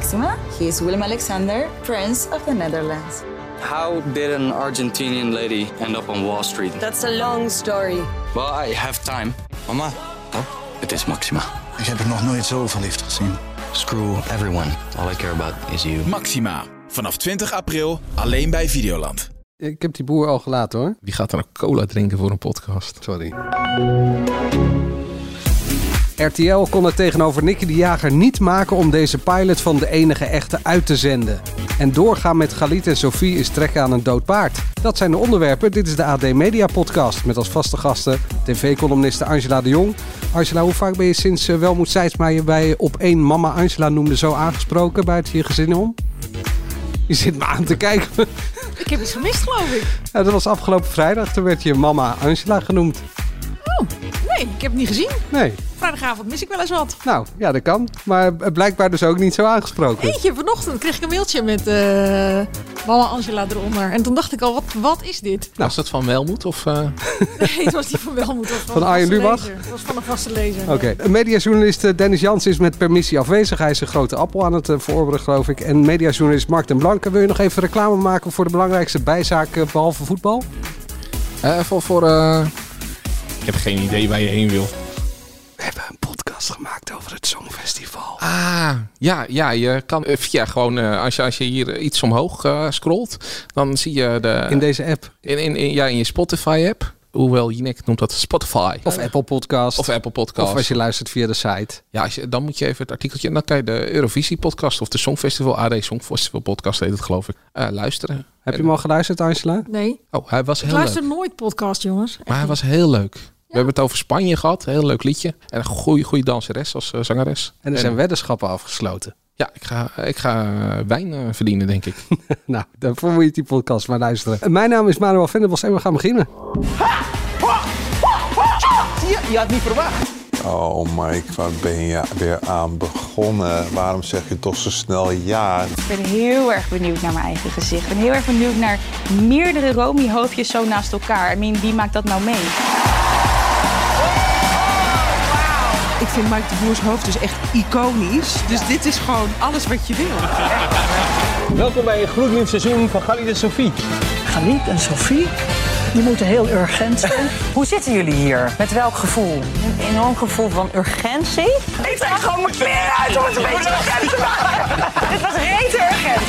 Maxima. He is Willem-Alexander, Prince of the Netherlands. How did an Argentinian lady end up on Wall Street? That's a long story. Well, I have time. Mama, Het is Maxima. ik heb er nog nooit zo verliefd gezien. Screw everyone. All I care about is you. Maxima. Vanaf 20 april alleen bij Videoland. Ik heb die boer al gelaten hoor. Wie gaat dan ook cola drinken voor een podcast? Sorry. RTL kon het tegenover Nicky de Jager niet maken om deze pilot van De Enige Echte uit te zenden. En doorgaan met Galit en Sophie is trekken aan een dood paard. Dat zijn de onderwerpen. Dit is de AD Media Podcast met als vaste gasten tv-columniste Angela de Jong. Angela, hoe vaak ben je sinds Welmoed Seidsma je bij Op 1 mama Angela noemde zo aangesproken buiten je gezin om? Je zit me aan te kijken. Ik heb iets gemist, geloof ik. Ja, dat was afgelopen vrijdag. Toen werd je mama Angela genoemd. Oh, nee, ik heb het niet gezien. Nee. Vrijdagavond mis ik wel eens wat. Nou, ja, dat kan. Maar blijkbaar dus ook niet zo aangesproken. Eentje, vanochtend kreeg ik een mailtje met mama Angela eronder. En toen dacht ik al, wat is dit? Nou, was dat van Welmoed of... Nee, het was niet van Welmoed. Van Arjen Lubach? Het was van een vaste lezer. Oké. Mediajournalist Dennis Jans is met permissie afwezig. Hij is een grote appel aan het verorberen, geloof ik. En mediajournalist Mark den Blanke. Wil je nog even reclame maken voor de belangrijkste bijzaak behalve voetbal? Ik heb geen idee waar je heen wil. We hebben een podcast gemaakt over het Songfestival. Ja, je kan gewoon als je hier iets omhoog scrolt, dan zie je in deze app? In je Spotify-app. Hoewel Jinek noemt dat Spotify. Of Apple Podcast. Of als je luistert via de site. Ja, dan moet je even het artikeltje... En dan kan je de Eurovisie podcast of de Songfestival... AD Songfestival podcast heet het, geloof ik. Luisteren. Heb je hem al geluisterd, Angela? Nee. Oh, hij was heel leuk. Ik luister nooit podcast, jongens. Echt maar hij was heel leuk. Ja. We hebben het over Spanje gehad. Heel leuk liedje. En een goede danseres als zangeres. En er zijn weddenschappen afgesloten. Ja, ik ga wijn verdienen, denk ik. Nou, daarvoor moet je die podcast maar luisteren. Mijn naam is Manuel Venderbos en we gaan beginnen. Je had niet verwacht. Oh Mike, waar ben je weer aan begonnen? Waarom zeg je toch zo snel ja? Ik ben heel erg benieuwd naar mijn eigen gezicht. Ik ben heel erg benieuwd naar meerdere Romy-hoofdjes zo naast elkaar. Wie maakt dat nou mee? Ik vind Mike de Boers hoofd dus echt iconisch. Dus dit is gewoon alles wat je wil. Welkom bij een gloednieuw seizoen van Galit en Sophie. Galit en Sophie, die moeten heel urgent zijn. Hoe zitten jullie hier? Met welk gevoel? Een enorm gevoel van urgentie. Ik trek gewoon mijn kleren uit om het een beetje urgent te maken. Dit was rete urgent.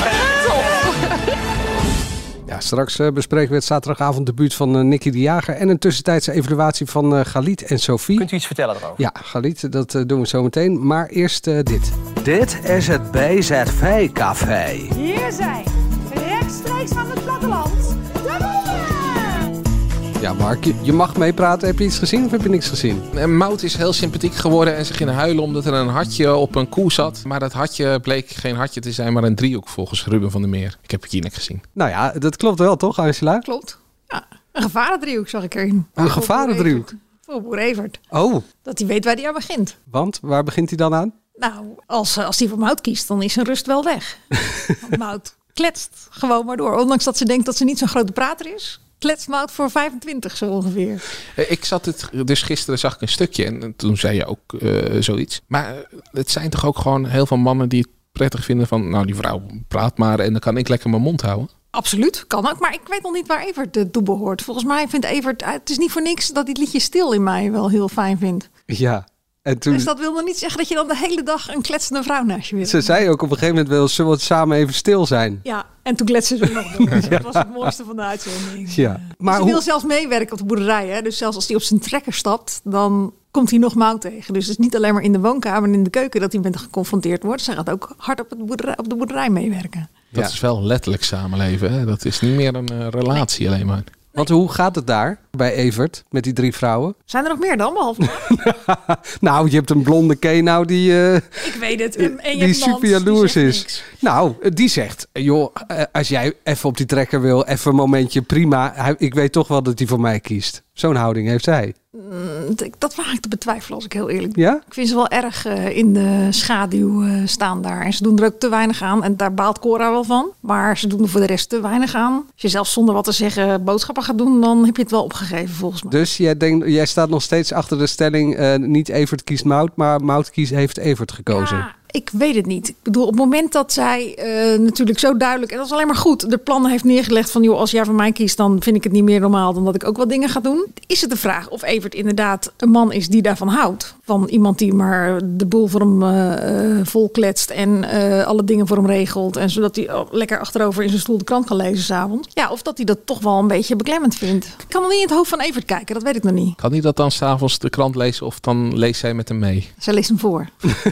Ja, straks bespreken we het zaterdagavond debuut van Nicky de Jager en een tussentijdse evaluatie van Galit en Sophie. Kunt u iets vertellen erover? Ja, Galit, dat doen we zo meteen. Maar eerst dit. Dit is het BZV-café. Hier zijn, rechtstreeks van het platteland, de boeren! Ja, Mark, je mag meepraten. Heb je iets gezien of heb je niks gezien? Mout is heel sympathiek geworden en ze ging huilen omdat er een hartje op een koe zat. Maar dat hartje bleek geen hartje te zijn, maar een driehoek volgens Ruben van der Meer. Ik heb het hier niks gezien. Nou ja, dat klopt wel toch, Angela? Klopt. Ja, een gevarendriehoek zag ik erin. Een gevarendriehoek? Voor boer Evert. Oh. Dat hij weet waar hij aan begint. Want, waar begint hij dan aan? Nou, als hij voor Mout kiest, dan is zijn rust wel weg. Want Mout kletst gewoon maar door. Ondanks dat ze denkt dat ze niet zo'n grote prater is. Kletst Mout voor 25 zo ongeveer. Ik zat dus gisteren zag ik een stukje en toen zei je ook zoiets. Maar het zijn toch ook gewoon heel veel mannen die het prettig vinden van... Nou, die vrouw praat maar en dan kan ik lekker mijn mond houden. Absoluut, kan ook. Maar ik weet nog niet waar Evert toe behoort. Volgens mij vindt Evert... Het is niet voor niks dat hij het liedje Stil in mij wel heel fijn vindt. Ja. En toen... Dus dat wil nog niet zeggen dat je dan de hele dag een kletsende vrouw naast je wil. Ze zei ook op een gegeven moment zullen we samen even stil zijn. Ja, en toen kletsen ze nog door. Dus dat was het mooiste van de uitzending. Ja. Maar hij wil zelfs meewerken op de boerderij. Hè? Dus zelfs als hij op zijn trekker stapt, dan komt hij nog Mout tegen. Dus het is niet alleen maar in de woonkamer en in de keuken dat hij met hem geconfronteerd wordt. Zij gaat ook hard op de boerderij meewerken. Dat is wel letterlijk samenleven. Hè? Dat is niet meer een relatie alleen maar. Want hoe gaat het daar bij Evert met die 3 vrouwen? Zijn er nog meer dan, behalve? Nou, je hebt een blonde Kenau die... ik weet het. En die super jaloers is. Niks. Nou, die zegt... Joh, als jij even op die trekker wil, even een momentje, prima. Ik weet toch wel dat hij voor mij kiest. Zo'n houding heeft zij. Dat waag ik te betwijfelen, als ik heel eerlijk ben. Ja? Ik vind ze wel erg in de schaduw staan daar. En ze doen er ook te weinig aan. En daar baalt Cora wel van. Maar ze doen er voor de rest te weinig aan. Als je zelf zonder wat te zeggen boodschappen gaat doen, dan heb je het wel opgegeven volgens mij. Dus jij staat nog steeds achter de stelling... niet Evert kiest Mout, maar Mout heeft Evert gekozen. Ja, ik weet het niet. Ik bedoel, op het moment dat zij natuurlijk zo duidelijk... en dat is alleen maar goed, de plannen heeft neergelegd van... joh, als jij voor mij kiest, dan vind ik het niet meer normaal... dan dat ik ook wat dingen ga doen. Is het de vraag of Evert inderdaad een man is die daarvan houdt? Van iemand die maar de boel voor hem vol kletst... en alle dingen voor hem regelt... en zodat hij lekker achterover in zijn stoel de krant kan lezen 's avonds. Ja, of dat hij dat toch wel een beetje beklemmend vindt. Ik kan nog niet in het hoofd van Evert kijken, dat weet ik nog niet. Kan hij dat dan 's avonds de krant lezen of dan leest zij met hem mee? Zij leest hem voor.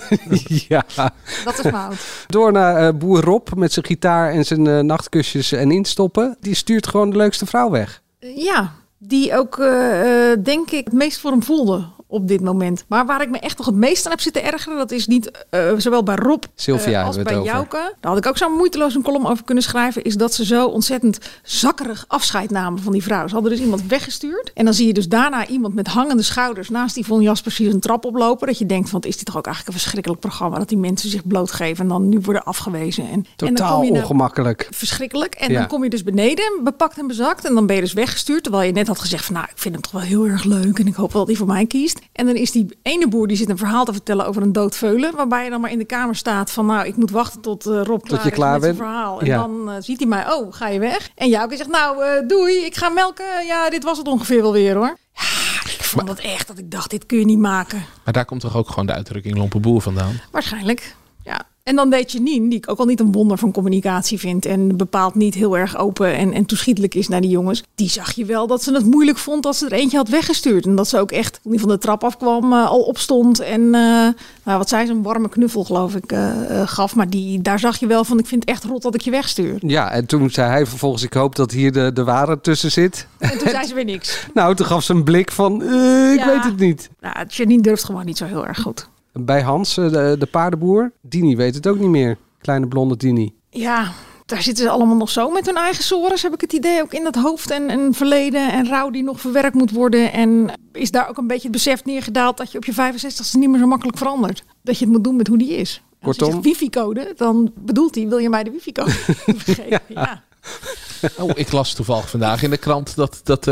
Ja. Dat is fout. Door naar boer Rob met zijn gitaar en zijn nachtkusjes en instoppen. Die stuurt gewoon de leukste vrouw weg. Ja, die ook denk ik het meest voor hem voelde op dit moment. Maar waar ik me echt nog het meest aan heb zitten ergeren... dat is niet zowel bij Rob Sylvia als bij Jouke. Daar had ik ook zo moeiteloos een column over kunnen schrijven... is dat ze zo ontzettend zakkerig afscheid namen van die vrouw. Ze hadden dus iemand weggestuurd. En dan zie je dus daarna iemand met hangende schouders... naast Yvonne Jaspers hier een trap oplopen. Dat je denkt, want is dit toch ook eigenlijk een verschrikkelijk programma... dat die mensen zich blootgeven en dan nu worden afgewezen. Totaal en dan kom je ongemakkelijk. Verschrikkelijk. En dan kom je dus beneden, bepakt en bezakt... en dan ben je dus weggestuurd. Terwijl je net had gezegd van... nou, ik vind hem toch wel heel erg leuk... en ik hoop wel dat hij voor mij kiest. En dan is die ene boer die zit een verhaal te vertellen over een dood veulen, waarbij je dan maar in de kamer staat van nou, ik moet wachten tot Rob klaar is met zijn verhaal. En dan ziet hij mij, oh, ga je weg? En Jouke zegt, nou, doei, ik ga melken. Ja, dit was het ongeveer wel weer, hoor. Ja, ik vond het echt dat ik dacht, dit kun je niet maken. Maar daar komt toch ook gewoon de uitdrukking lompe boer vandaan? Waarschijnlijk, ja. En dan deed Janine, die ik ook al niet een wonder van communicatie vind... en bepaald niet heel erg open en toeschietelijk is naar die jongens... die zag je wel dat ze het moeilijk vond dat ze er eentje had weggestuurd. En dat ze ook echt, toen die van de trap afkwam, al opstond... en wat zei ze, een warme knuffel geloof ik gaf. Maar daar zag je wel van, ik vind het echt rot dat ik je wegstuur. Ja, en toen zei hij vervolgens, ik hoop dat hier de ware tussen zit. En toen zei ze weer niks. Nou, toen gaf ze een blik van, ik weet het niet. Nou, Janine durft gewoon niet zo heel erg goed. Bij Hans, de paardenboer, Dini weet het ook niet meer. Kleine blonde Dini. Ja, daar zitten ze allemaal nog zo met hun eigen sores, heb ik het idee. Ook in dat hoofd en verleden en rouw die nog verwerkt moet worden. En is daar ook een beetje het besef neergedaald dat je op je 65ste niet meer zo makkelijk verandert. Dat je het moet doen met hoe die is. En als je zegt wifi-code, dan bedoelt hij, wil je mij de wifi-code vergeven? Ja. Oh, ik las toevallig vandaag in de krant dat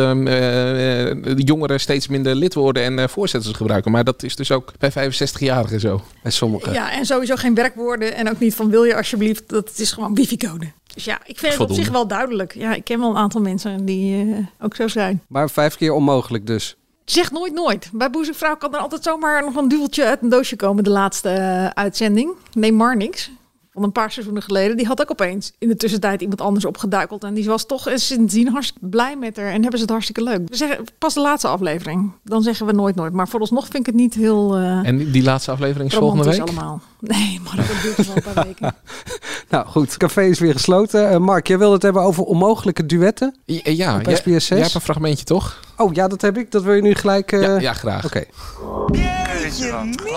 de jongeren steeds minder lid worden en voorzetters gebruiken. Maar dat is dus ook bij 65-jarigen zo. Bij sommigen. Ja, en sowieso geen werkwoorden en ook niet van wil je alsjeblieft. Dat is gewoon wifi-code. Dus ja, ik vind het op zich wel duidelijk. Ja, ik ken wel een aantal mensen die ook zo zijn. Maar 5 keer onmogelijk dus. Zeg nooit. Bij Boezemvrouw kan er altijd zomaar nog een duveltje uit een doosje komen. De laatste uitzending. Neem maar niks. Van een paar seizoenen geleden. Die had ook opeens in de tussentijd iemand anders opgeduikeld. En die was toch sindsdien hartstikke blij met haar. En hebben ze het hartstikke leuk. We zeggen pas de laatste aflevering. Dan zeggen we nooit. Maar vooralsnog vind ik het niet heel en die laatste aflevering is volgende week? Allemaal. Nee, maar dat duurt wel een paar weken. Nou goed, het café is weer gesloten. Mark, jij wilde het hebben over onmogelijke duetten? Ja, op SBS 6. Jij hebt een fragmentje, toch? Oh ja, dat heb ik. Dat wil je nu gelijk... Ja, graag. Oké. Jeetje,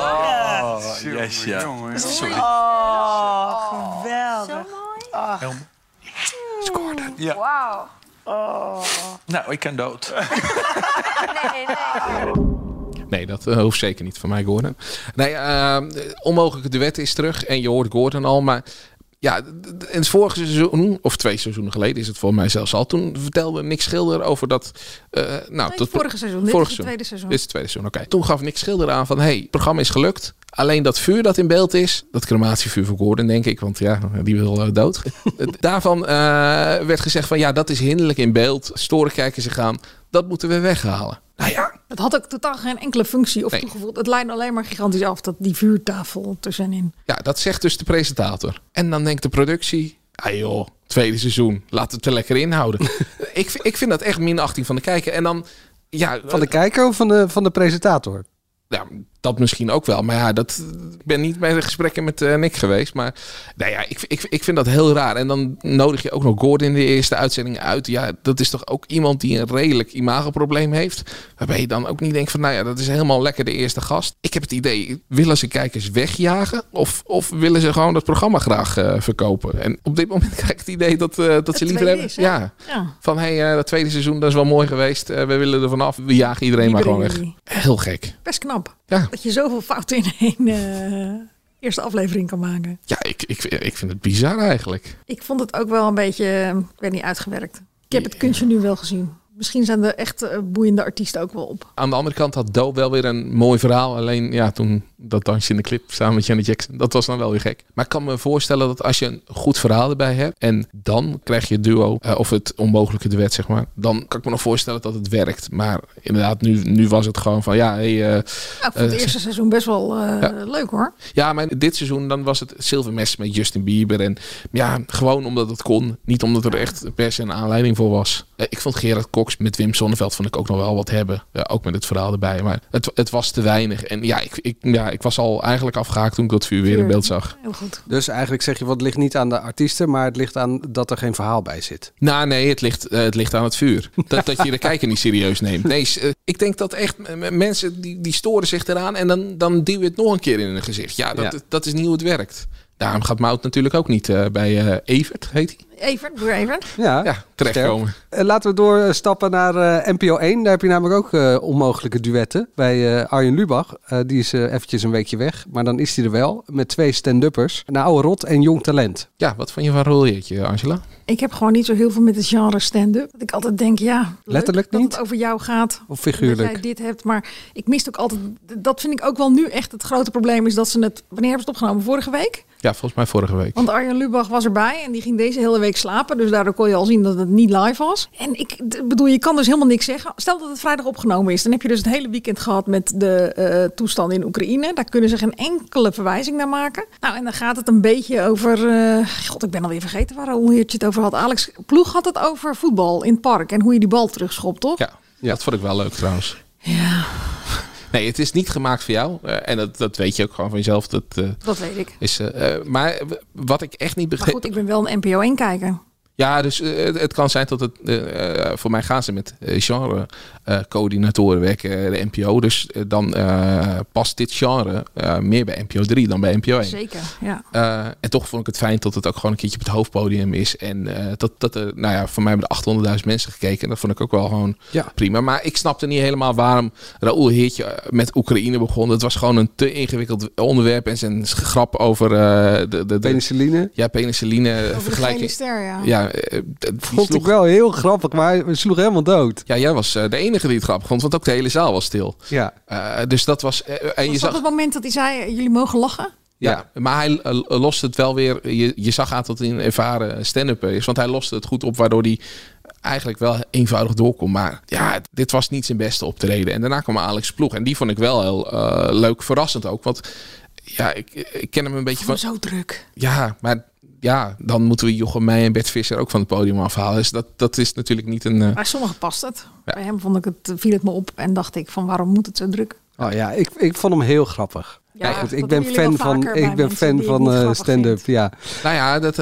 Yes, ja. Sorry. Oh, geweldig. Zo mooi. Scoorde. Ja. Wauw. Oh. Nou, ik kan dood. Nee, dat hoeft zeker niet van mij, Gordon. Nee, onmogelijke duet is terug. En je hoort Gordon al, maar... Ja, in het vorige seizoen, of 2 seizoenen geleden is het voor mij zelfs al. Toen vertelde Nick Schilder over dat... vorige seizoen. Dit is het tweede seizoen. Dit is het tweede seizoen, oké. Toen gaf Nick Schilder aan van, het programma is gelukt. Alleen dat vuur dat in beeld is, dat crematievuur voor Gordon, denk ik. Want ja, die wil dood. Daarvan werd gezegd van, ja, dat is hinderlijk in beeld. Storenkijkers zich aan. Dat moeten we weghalen. Nou ja. Het had ook totaal geen enkele functie of toegevoegd. Het lijkt alleen maar gigantisch af, dat die vuurtafel tussenin. Ja, dat zegt dus de presentator. En dan denkt de productie... Ah joh, tweede seizoen. Laten we het er lekker inhouden. ik vind dat echt minachting van de kijker. En dan... Ja, van de kijker of van de presentator? Ja, dat misschien ook wel. Maar ja, ik ben niet bij de gesprekken met Nick geweest. Maar nou ja, ik vind dat heel raar. En dan nodig je ook nog Gordon in de eerste uitzending uit. Ja, dat is toch ook iemand die een redelijk imagoprobleem heeft. Waarbij je dan ook niet denkt van, nou ja, dat is helemaal lekker de eerste gast. Ik heb het idee, willen ze kijkers wegjagen? Of willen ze gewoon dat programma graag verkopen? En op dit moment krijg ik het idee dat ze liever hebben. Is, ja. Van, dat tweede seizoen, dat is wel mooi geweest. We willen er vanaf. We jagen iedereen maar gewoon weg. Heel gek. Best knap. Ja. Dat je zoveel fouten in één eerste aflevering kan maken. Ja, ik vind het bizar eigenlijk. Ik vond het ook wel een beetje, ik weet niet, uitgewerkt. Ik heb het kunstje nu wel gezien. Misschien zijn er echt boeiende artiesten ook wel op. Aan de andere kant had Do wel weer een mooi verhaal. Alleen ja, toen dat dansje in de clip samen met Janet Jackson. Dat was dan wel weer gek. Maar ik kan me voorstellen dat als je een goed verhaal erbij hebt en dan krijg je het duo, of het onmogelijke duet, zeg maar. Dan kan ik me nog voorstellen dat het werkt. Maar inderdaad, nu was het gewoon van ja... ik vond het eerste seizoen best wel leuk hoor. Ja, maar dit seizoen dan was het zilvermes met Justin Bieber. En ja, gewoon omdat het kon. Niet omdat er echt per se een aanleiding voor was. Ik vond Gerard Cox met Wim Sonneveld vond ik ook nog wel wat hebben. Ook met het verhaal erbij. Maar het was te weinig. En ja, ik was al eigenlijk afgehaakt toen ik dat vuur weer in beeld zag. Heel goed. Dus eigenlijk zeg je, wat ligt niet aan de artiesten, maar het ligt aan dat er geen verhaal bij zit. Nou nee, het ligt aan het vuur. Dat je de kijker niet serieus neemt. Nee, ik denk dat echt mensen die storen zich eraan en dan duw je het nog een keer in hun gezicht. Ja, dat is niet hoe het werkt. Daarom gaat Mout natuurlijk ook niet bij Evert, heet hij? Evert. Ja, terechtkomen. Laten we doorstappen naar NPO 1. Daar heb je namelijk ook onmogelijke duetten bij Arjen Lubach. Die is eventjes een weekje weg, maar dan is hij er wel. Met 2 stand-uppers, een oude rot en jong talent. Ja, wat vond je van Rolleertje, Angela? Ik heb gewoon niet zo heel veel met het genre stand-up. Dat ik altijd denk, letterlijk dat niet? het over jou gaat. Of figuurlijk? Dat jij dit hebt, maar ik mist ook altijd... Dat vind ik ook wel nu echt het grote probleem is dat ze het... Wanneer hebben ze het opgenomen? Vorige week? Ja, volgens mij vorige week. Want Arjen Lubach was erbij en die ging deze hele week slapen. Dus daardoor kon je al zien dat het niet live was. En ik bedoel, je kan dus helemaal niks zeggen. Stel dat het vrijdag opgenomen is. Dan heb je dus het hele weekend gehad met de toestand in Oekraïne. Daar kunnen ze geen enkele verwijzing naar maken. Nou, en dan gaat het een beetje over... God, ik ben alweer vergeten waar Rolleertje het over had. Alex Ploeg had het over voetbal in het park. En hoe je die bal terugschopt, toch? Ja, dat vond ik wel leuk trouwens. Ja... Nee, het is niet gemaakt voor jou. En dat weet je ook gewoon van jezelf. Dat weet ik. Maar wat ik echt niet begreep... Maar goed, ik ben wel een NPO 1 kijker. Ja, dus het kan zijn dat het... voor mij gaan ze met genre-coördinatoren werken, de NPO. Dus dan past dit genre meer bij NPO 3 dan bij NPO 1. Zeker, ja. En toch vond ik het fijn dat het ook gewoon een keertje op het hoofdpodium is. En dat er, nou ja, voor mij hebben er 800.000 mensen gekeken. En dat vond ik ook wel gewoon prima. Maar ik snapte niet helemaal waarom Raoul Heertje met Oekraïne begon. Het was gewoon een te ingewikkeld onderwerp. En zijn grap over de penicilline. Ja, penicilline. Vergelijking. Vond ik wel heel grappig, maar hij sloeg helemaal dood. Ja, jij was de enige die het grappig vond, want ook de hele zaal was stil. Ja. Dus dat was... en je zag het moment dat hij zei, jullie mogen lachen? Ja, maar hij loste het wel weer... Je zag aan dat hij een ervaren stand-upper is, want hij loste het goed op, waardoor hij eigenlijk wel eenvoudig doorkomt. Maar ja, dit was niet zijn beste optreden. En daarna kwam Alex Ploeg. En die vond ik wel heel leuk, verrassend ook. Want ja, ik ken hem een beetje van... Zo druk. Ja, maar... Ja, dan moeten we Jochem Meijer en Bert Visser ook van het podium afhalen. Dus dat is natuurlijk niet een... Bij sommigen past het. Ja. Bij hem viel het me op en dacht ik van waarom moet het zo druk? Oh ja, ik vond hem heel grappig. Ja, goed, ik ben fan van stand-up. Ja. Nou ja,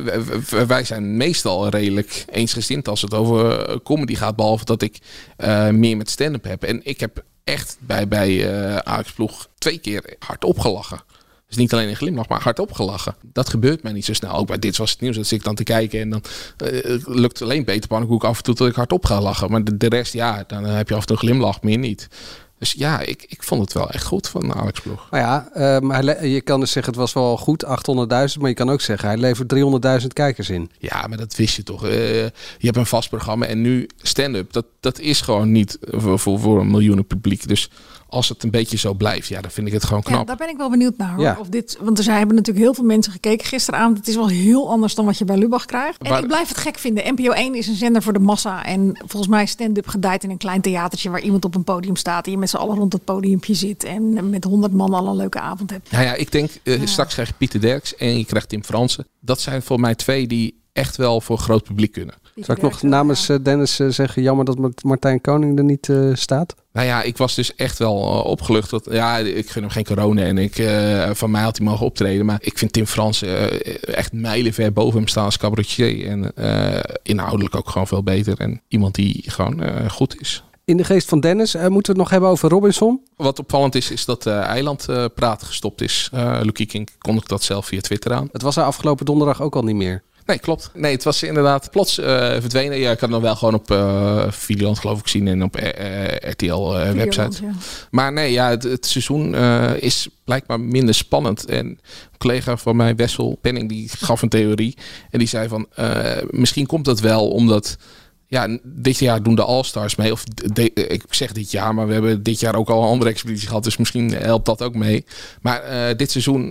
wij zijn meestal redelijk eensgezind als het over comedy gaat. Behalve dat ik meer met stand-up heb. En ik heb echt bij Alex Ploeg 2 keer hard opgelachen. Dus niet alleen een glimlach, maar hard opgelachen. Dat gebeurt mij niet zo snel. Ook bij Dit Was Het Nieuws, dat zit ik dan te kijken. En dan lukt alleen Peter Pannenkoek af en toe dat ik hard op ga lachen. Maar de rest, ja, dan heb je af en toe een glimlach, meer niet. Dus ja, ik vond het wel echt goed van Alex Ploeg. Nou ja, je kan dus zeggen het was wel goed, 800.000. Maar je kan ook zeggen hij levert 300.000 kijkers in. Ja, maar dat wist je toch. Je hebt een vast programma en nu stand-up. Dat is gewoon niet voor een miljoenen publiek. Dus als het een beetje zo blijft, ja, dan vind ik het gewoon knap. Ja, daar ben ik wel benieuwd naar. Hoor. Ja. Want er hebben natuurlijk heel veel mensen gekeken gisteravond. Het is wel heel anders dan wat je bij Lubach krijgt. En ik blijf het gek vinden. NPO 1 is een zender voor de massa. En volgens mij stand-up gedijt in een klein theatertje waar iemand op een podium staat. En je met z'n allen rond het podiumpje zit. En met 100 man al een leuke avond hebt. Nou ja, ik denk straks krijg je Pieter Derks en je krijgt Tim Fransen. Dat zijn voor mij 2 die echt wel voor groot publiek kunnen. Zal ik nog namens Dennis zeggen, jammer dat Martijn Koning er niet staat? Nou ja, ik was dus echt wel opgelucht. Ik gun hem geen corona en van mij had hij mogen optreden. Maar ik vind Tim Fransen echt mijlenver boven hem staan als cabaretier. En inhoudelijk ook gewoon veel beter. En iemand die gewoon goed is. In de geest van Dennis, moeten we het nog hebben over Robinson? Wat opvallend is dat Eilandpraat gestopt is. Lucie King kondigde dat zelf via Twitter aan. Het was er afgelopen donderdag ook al niet meer. Nee, klopt. Nee, het was inderdaad plots verdwenen. Ja, ik had het nog wel gewoon op Videoland geloof ik zien en op RTL website. Ja. Maar nee, ja, het seizoen is blijkbaar minder spannend. En een collega van mij, Wessel Penning, die gaf een theorie. En die zei van, misschien komt dat wel omdat Ja, dit jaar doen de All-Stars mee. Of ik zeg dit jaar, maar we hebben dit jaar ook al een andere expeditie gehad. Dus misschien helpt dat ook mee. Maar dit seizoen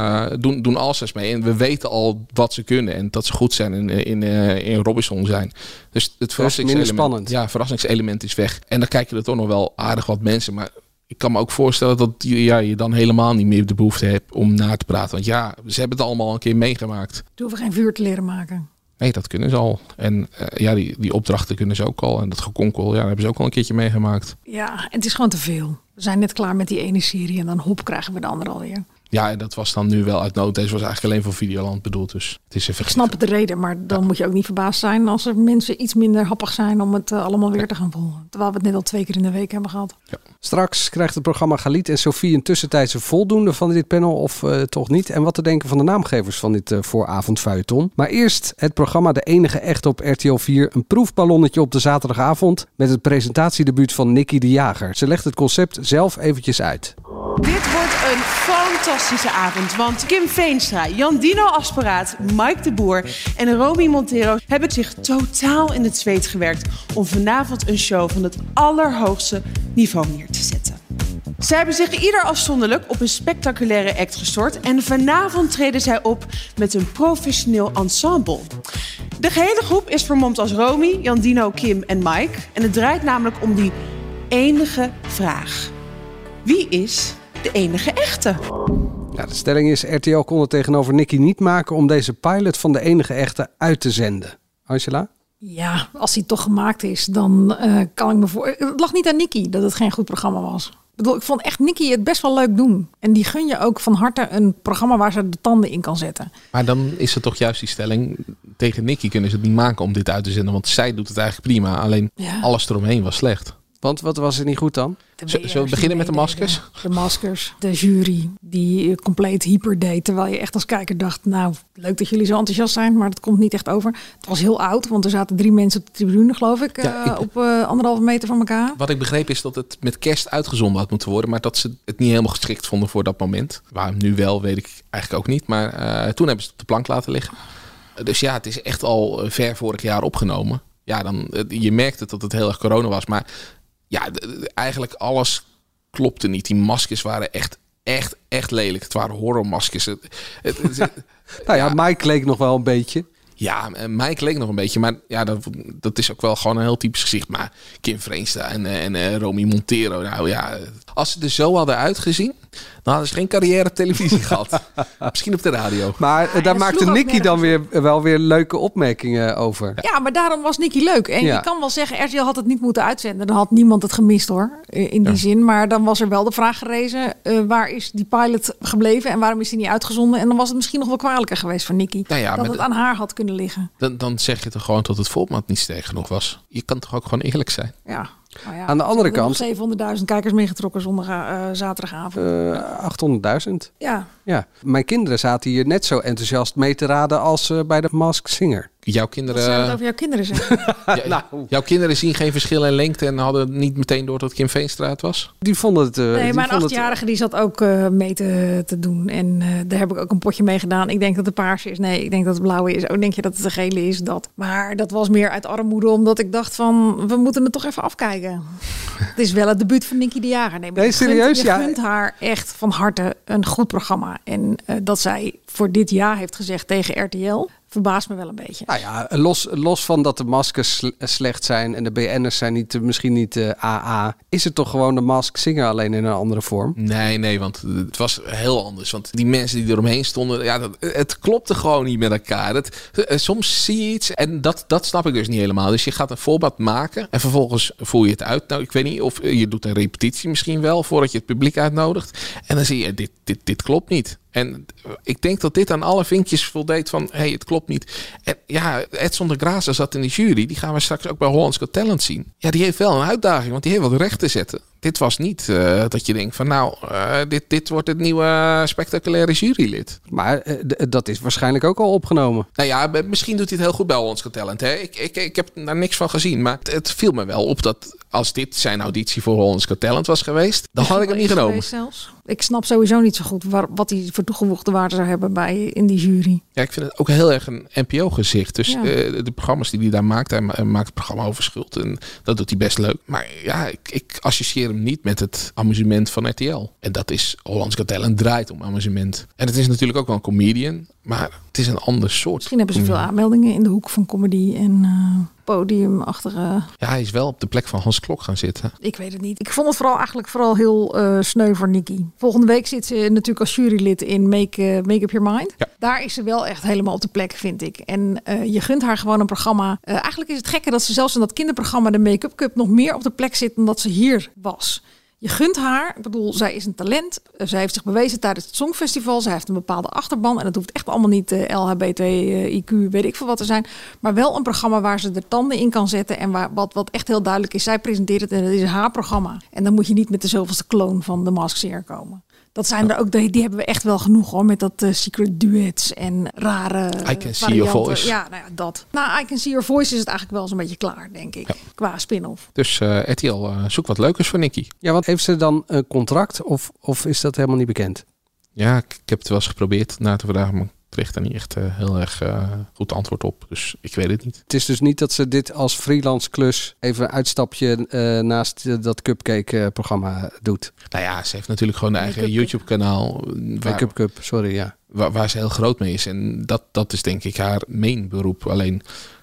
doen All-Stars mee. En we weten al wat ze kunnen. En dat ze goed zijn in Robinson zijn. Dus het verrassingselement, verrassingselement is weg. En dan kijk je er toch nog wel aardig wat mensen. Maar ik kan me ook voorstellen dat je dan helemaal niet meer de behoefte hebt om na te praten. Want ja, ze hebben het allemaal een keer meegemaakt. Ze hoeven geen vuur te leren maken. Nee, dat kunnen ze al. En die opdrachten kunnen ze ook al. En dat gekonkel, hebben ze ook al een keertje meegemaakt. Ja, het is gewoon te veel. We zijn net klaar met die ene serie en dan hop krijgen we de andere alweer. Ja, en dat was dan nu wel uit nood. Deze was eigenlijk alleen voor Videoland bedoeld. Dus het is even. Ik snap de reden, maar dan moet je ook niet verbaasd zijn als er mensen iets minder happig zijn om het allemaal weer te gaan volgen. Terwijl we het net al 2 keer in de week hebben gehad. Ja. Straks krijgt het programma Galit en Sophie een tussentijdse voldoende van dit panel of toch niet. En wat te denken van de naamgevers van dit vooravondfeuilleton. Maar eerst het programma De Enige Echte op RTL 4. Een proefballonnetje op de zaterdagavond met het presentatiedebuut van Nikki de Jager. Ze legt het concept zelf eventjes uit. Dit wordt een fantastische avond, want Kim Veenstra, Jandino Asperaat, Mike de Boer en Romy Montero hebben zich totaal in het zweet gewerkt om vanavond een show van het allerhoogste niveau neer te zetten. Zij hebben zich ieder afzonderlijk op een spectaculaire act gestort en vanavond treden zij op met een professioneel ensemble. De gehele groep is vermomd als Romy, Jandino, Kim en Mike en het draait namelijk om die enige vraag. Wie is de enige echte? Ja, de stelling is, RTL kon het tegenover Nikki niet maken om deze pilot van De Enige Echte uit te zenden. Angela? Ja, als hij toch gemaakt is, dan kan ik me voor... Het lag niet aan Nikki dat het geen goed programma was. Ik vond echt Nikki het best wel leuk doen. En die gun je ook van harte een programma waar ze de tanden in kan zetten. Maar dan is het toch juist die stelling. Tegen Nikki kunnen ze het niet maken om dit uit te zenden. Want zij doet het eigenlijk prima. Alleen alles eromheen was slecht. Want wat was er niet goed dan? Zullen we beginnen met de maskers? De maskers, de jury die compleet hyper deed. Terwijl je echt als kijker dacht, nou leuk dat jullie zo enthousiast zijn. Maar dat komt niet echt over. Het was heel oud, want er zaten 3 mensen op de tribune geloof ik. Op 1,5 meter van elkaar. Wat ik begreep is dat het met kerst uitgezonden had moeten worden. Maar dat ze het niet helemaal geschikt vonden voor dat moment. Waarom nu wel, weet ik eigenlijk ook niet. Maar toen hebben ze het op de plank laten liggen. Dus ja, het is echt al ver vorig jaar opgenomen. Ja, dan je merkte dat het heel erg corona was. Maar ja, eigenlijk alles klopte niet. Die maskers waren echt lelijk. Het waren horrormaskers. Nou ja, Mike leek nog wel een beetje. Ja, Mike leek nog een beetje. Maar ja, dat is ook wel gewoon een heel typisch gezicht. Maar Kim Veenstra en Romy Montero. Nou ja, als ze er zo hadden uitgezien, dan hadden ze geen carrière op televisie gehad. Misschien op de radio. Maar daar maakte Nikki dan weer leuke opmerkingen over. Ja, maar daarom was Nikki leuk. En je kan wel zeggen, RTL had het niet moeten uitzenden. Dan had niemand het gemist hoor, in die zin. Maar dan was er wel de vraag gerezen, waar is die pilot gebleven en waarom is die niet uitgezonden? En dan was het misschien nog wel kwalijker geweest voor Nikki. Dat het aan haar had kunnen liggen. Dan zeg je toch gewoon dat het format niet sterk genoeg was. Je kan toch ook gewoon eerlijk zijn? Ja. Nou ja, aan de andere kant 700.000 kijkers meegetrokken zaterdagavond. 800.000. Ja. Mijn kinderen zaten hier net zo enthousiast mee te raden als bij de Masked Singer. Jouw kinderen. Wat zou het over jouw kinderen zeggen? Jouw kinderen zien geen verschil in lengte en hadden niet meteen door dat Kim Veenstra het was? Die vonden het. Nee, maar een 8-jarige die zat ook mee te doen. En daar heb ik ook een potje mee gedaan. Ik denk dat het paarse is. Nee, ik denk dat het blauwe is. Oh, denk je dat het de gele is? Dat. Maar dat was meer uit armoede, omdat ik dacht van, we moeten het toch even afkijken. Het is wel het debuut van Nikki de Jager. Nee, serieus? Je gunt haar echt van harte een goed programma. En dat zij voor dit jaar heeft gezegd tegen RTL, verbaast me wel een beetje. Nou ja, los van dat de maskers slecht zijn en de BN'ers zijn misschien niet AA, is het toch gewoon de Masked Singer alleen in een andere vorm? Nee, want het was heel anders. Want die mensen die eromheen stonden, het klopte gewoon niet met elkaar. Soms zie je iets en dat snap ik dus niet helemaal. Dus je gaat een voorbeeld maken en vervolgens voer je het uit. Nou, ik weet niet of je doet een repetitie misschien wel voordat je het publiek uitnodigt. En dan zie je, dit klopt niet. En ik denk dat dit aan alle vinkjes voldeed van, het klopt niet. En ja, Edson de Graza zat in de jury. Die gaan we straks ook bij Holland's Got Talent zien. Ja, die heeft wel een uitdaging, want die heeft wat recht te zetten. Dit was niet dat je denkt van, dit wordt het nieuwe spectaculaire jurylid. Maar dat is waarschijnlijk ook al opgenomen. Nou ja, misschien doet hij het heel goed bij Holland's Got Talent. Hè? Ik heb daar niks van gezien. Maar het viel me wel op dat als dit zijn auditie voor Holland's Got Talent was geweest, dan had ik hem niet genomen. Ik snap sowieso niet zo goed wat hij voor toegevoegde waarde zou hebben in die jury. Ja, ik vind het ook heel erg een NPO-gezicht. Dus de programma's die hij daar maakt, hij maakt het programma over schuld. En dat doet hij best leuk. Maar ja, ik associeer hem niet met het amusement van RTL. En dat is Hollands Got Talent draait om amusement. En het is natuurlijk ook wel een comedian, maar het is een ander soort. Misschien hebben ze veel aanmeldingen in de hoek van comedy en podiumachtige. Ja, hij is wel op de plek van Hans Klok gaan zitten. Ik weet het niet. Ik vond het vooral heel sneu voor Nikki. Volgende week zit ze natuurlijk als jurylid in Make Up Your Mind. Ja. Daar is ze wel echt helemaal op de plek, vind ik. En je gunt haar gewoon een programma. Eigenlijk is het gekke dat ze zelfs in dat kinderprogramma de Make-up Cup nog meer op de plek zit dan dat ze hier was. Je gunt haar, ik bedoel, zij is een talent. Zij heeft zich bewezen tijdens het Songfestival. Zij heeft een bepaalde achterban. En dat hoeft echt allemaal niet LHBT, IQ, weet ik veel wat te zijn. Maar wel een programma waar ze de tanden in kan zetten. En wat echt heel duidelijk is. Zij presenteert het en het is haar programma. En dan moet je niet met de zoveelste kloon van The Masked Singer komen. Dat zijn er ook, die hebben we echt wel genoeg hoor. Met dat secret duets en rare I Can See Your Voice. Ja, nou ja, dat. I Can See Your Voice is het eigenlijk wel zo'n beetje klaar, denk ik. Ja. Qua spin-off. Dus RTL, zoek wat leukers voor Nikki. Ja, want heeft ze dan een contract of is dat helemaal niet bekend? Ja, ik heb het wel eens geprobeerd na te vragen, maar ik kreeg daar niet echt heel erg goed antwoord op. Dus ik weet het niet. Het is dus niet dat ze dit als freelance klus even een uitstapje naast dat Cupcake programma doet. Nou ja, ze heeft natuurlijk gewoon een eigen YouTube kanaal. Make-up Cup, sorry, ja. Waar ze heel groot mee is. En dat is denk ik haar main beroep. Alleen,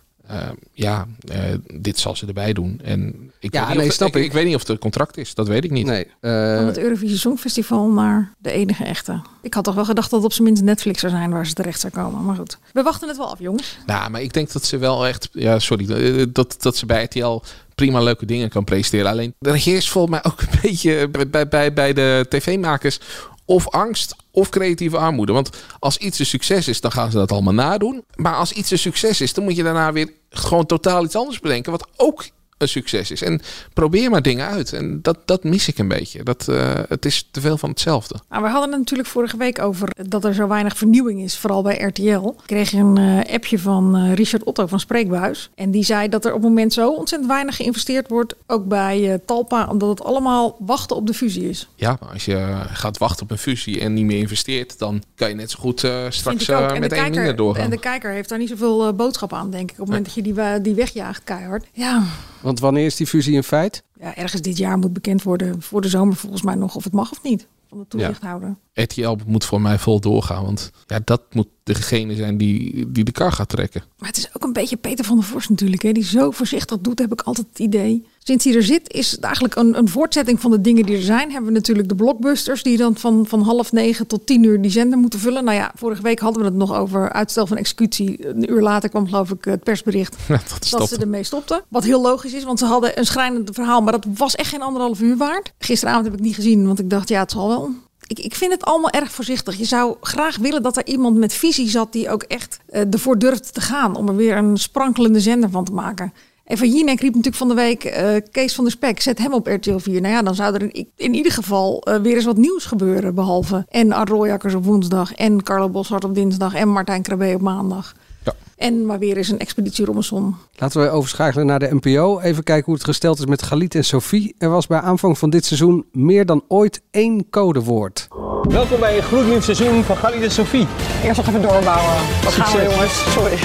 dit zal ze erbij doen. En ik weet niet of het een contract is. Dat weet ik niet. Nee. Van het Eurovisie Songfestival naar de enige echte. Ik had toch wel gedacht dat het op zijn minst Netflix zou zijn waar ze terecht zou komen. Maar goed, we wachten het wel af, jongens. Nou, maar ik denk dat ze wel echt... Ja, sorry. Dat ze bij RTL prima leuke dingen kan presenteren. Alleen, er heerst volgens mij ook een beetje bij de tv-makers of angst of creatieve armoede. Want als iets een succes is, dan gaan ze dat allemaal nadoen. Maar als iets een succes is, dan moet je daarna weer gewoon totaal iets anders bedenken. Wat ook een succes is. En probeer maar dingen uit. En dat mis ik een beetje. Het is te veel van hetzelfde. Nou, we hadden het natuurlijk vorige week over dat er zo weinig vernieuwing is. Vooral bij RTL. Ik kreeg een appje van Richard Otto van Spreekbuis. En die zei dat er op het moment zo ontzettend weinig geïnvesteerd wordt. Ook bij Talpa. Omdat het allemaal wachten op de fusie is. Ja, maar als je gaat wachten op een fusie en niet meer investeert, dan kan je net zo goed straks met één ding doorgaan. En de kijker heeft daar niet zoveel boodschap aan, denk ik. Op het moment dat je die wegjaagt keihard. Ja. Want wanneer is die fusie in feit? Ja, ergens dit jaar moet bekend worden, voor de zomer volgens mij nog, of het mag of niet. Van de toezichthouder. Ja. RTL moet voor mij vol doorgaan, want ja, dat moet degene zijn die de kar gaat trekken. Maar het is ook een beetje Peter van der Vorst natuurlijk, hè, die zo voorzichtig doet, heb ik altijd het idee. Sinds hij er zit, is het eigenlijk een voortzetting van de dingen die er zijn. Hebben we natuurlijk de blockbusters die dan van 8:30 tot 10:00 die zender moeten vullen. Nou ja, vorige week hadden we het nog over uitstel van executie. Een uur later kwam geloof ik het persbericht dat ze ermee stopten. Wat heel logisch is, want ze hadden een schrijnend verhaal, maar dat was echt geen 1,5 uur waard. Gisteravond heb ik niet gezien, want ik dacht ja, het zal wel. Ik vind het allemaal erg voorzichtig. Je zou graag willen dat er iemand met visie zat die ook echt ervoor durft te gaan om er weer een sprankelende zender van te maken. En van Jinek riep natuurlijk van de week Kees van der Spek, zet hem op RTL 4. Nou ja, dan zou er in ieder geval weer eens wat nieuws gebeuren. Behalve en Art Rooijakkers op woensdag en Carlo Boszhard op dinsdag en Martijn Krabbe op maandag. Ja. En maar weer eens een Expeditie Robinson. Laten we overschakelen naar de NPO. Even kijken hoe het gesteld is met Galit en Sophie. Er was bij aanvang van dit seizoen meer dan ooit 1 codewoord. Welkom bij een gloednieuw seizoen van Galit en Sophie. Eerst nog even doorbouwen. Wat gaan we, jongens? Sorry.